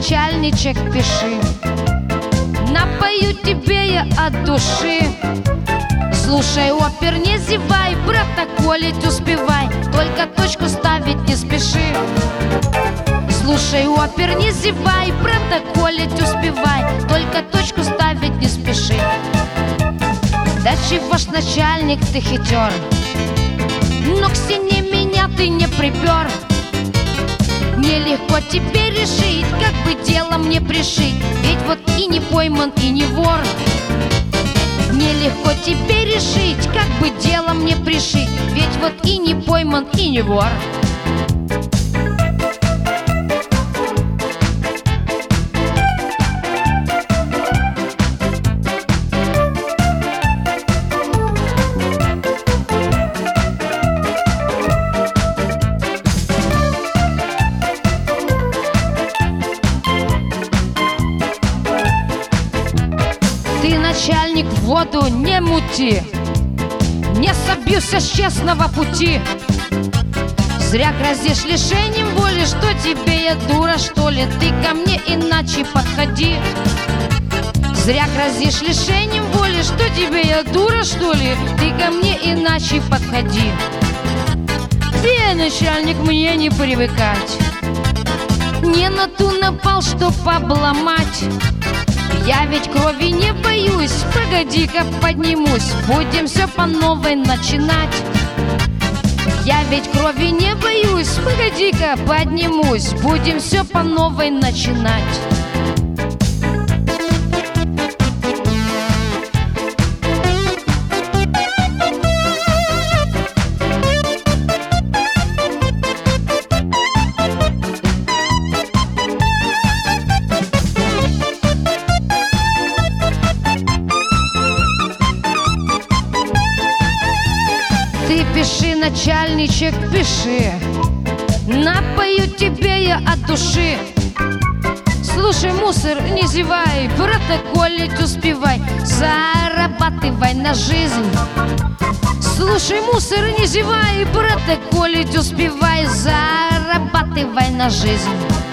начальничек, пиши. Напою тебе я от души. Слушай, опер, не зевай, протоколить успевай, только точку ставить не спеши. Слушай, опер, не зевай, протоколить успевай, только точку ставить не спеши. Да чего ж, начальник, ты хитер, но к стене меня ты не припер. Нелегко тебе решить, как бы дело мне пришить, ведь вот и не пойман, и не вор. Нелегко тебе решить, как бы дело мне пришить, ведь вот и не пойман, и не вор. Ты, начальник, в воду не мути, не собьюся с честного пути. Зря грозишь лишением воли, что тебе я дура, что ли? Ты ко мне иначе подходи. Зря грозишь лишением воли, что тебе я дура, что ли? Ты ко мне иначе подходи. Ты, начальник, мне не привыкать, не на ту напал, чтоб обломать. Я ведь крови не боюсь, погоди-ка поднимусь, будем все по новой начинать. Я ведь крови не боюсь, погоди-ка поднимусь, будем все по новой начинать. Ты пиши, начальничек, пиши, напою тебе я от души. Слушай, мусор, не зевай, протоколить успевай, зарабатывай на жизнь. Слушай, мусор, не зевай, протоколить успевай, зарабатывай на жизнь.